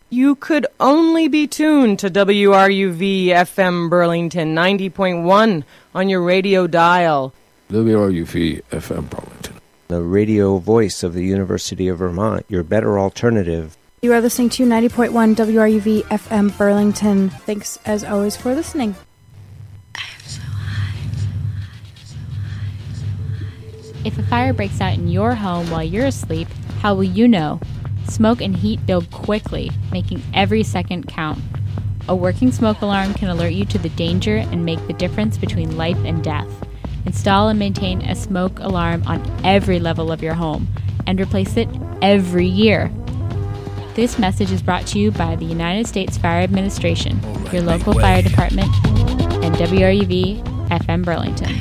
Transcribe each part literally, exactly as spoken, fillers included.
You could only be tuned to W R U V F M Burlington ninety point one on your radio dial. W R U V F M Burlington, the radio voice of the University of Vermont, your better alternative. You are listening to ninety point one W R U V F M Burlington. Thanks, as always, for listening. If a fire breaks out in your home while you're asleep, how will you know? Smoke and heat build quickly, making every second count. A working smoke alarm can alert you to the danger and make the difference between life and death. Install and maintain a smoke alarm on every level of your home, and replace it every year. This message is brought to you by the United States Fire Administration, your local fire department, and W R U V F M Burlington.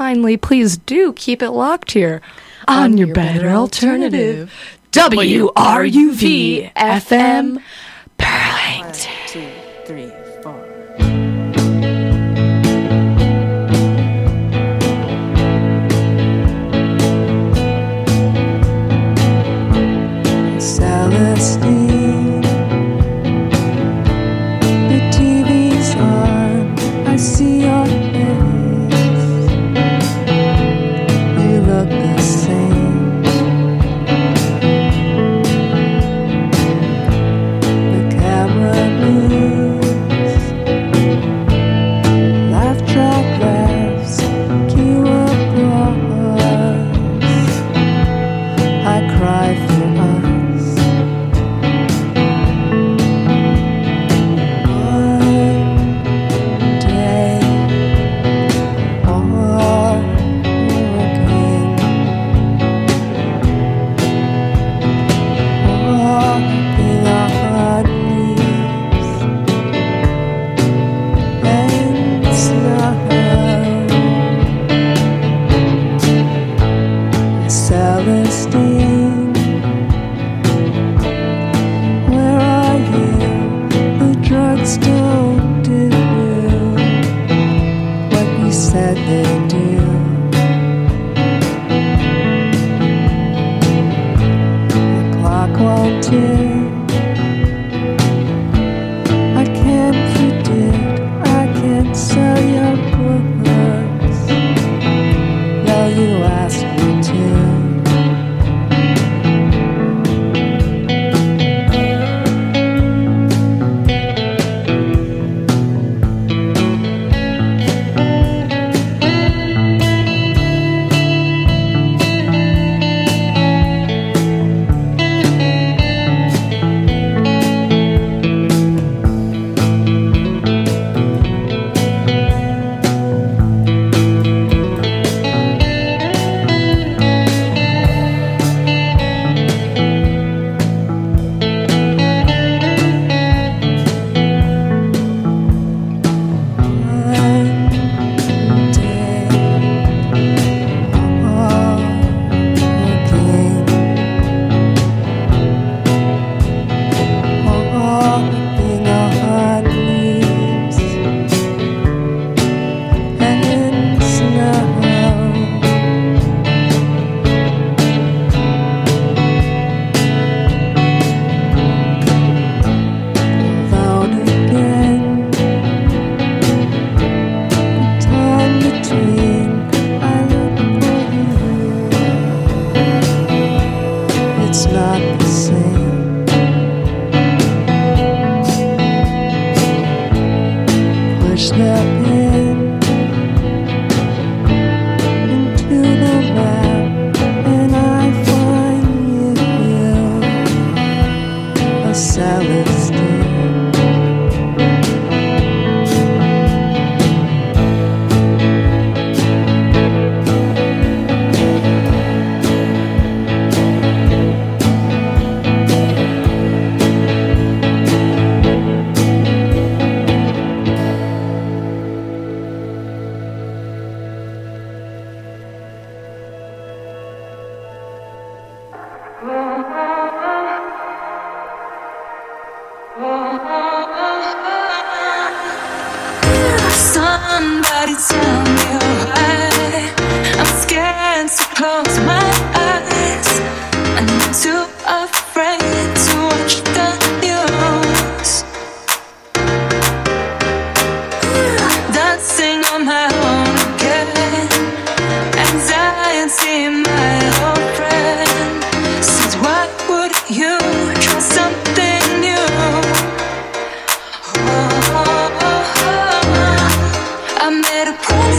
kindly, please do keep it locked here on, on your, your better, better alternative, W R U V F M Burlington. One, two, three, four. Celestine, the T V's on, I see your face. You look the same. The camera moves, laugh track laughs, cue applause. I cry for us. Celestine, where are you? The drugs don't do what you said they do. The clock won't tick. I can't predict. I can't sell your books, though you ask me to. Somebody tell me why I'm scared to close my eyes. I'm too afraid to watch the news. Dancing on my own again. Anxiety, my old friend, says why would you try something new? I made a promise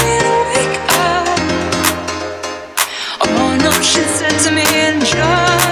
to wake up. Oh no, she said to me, enjoy.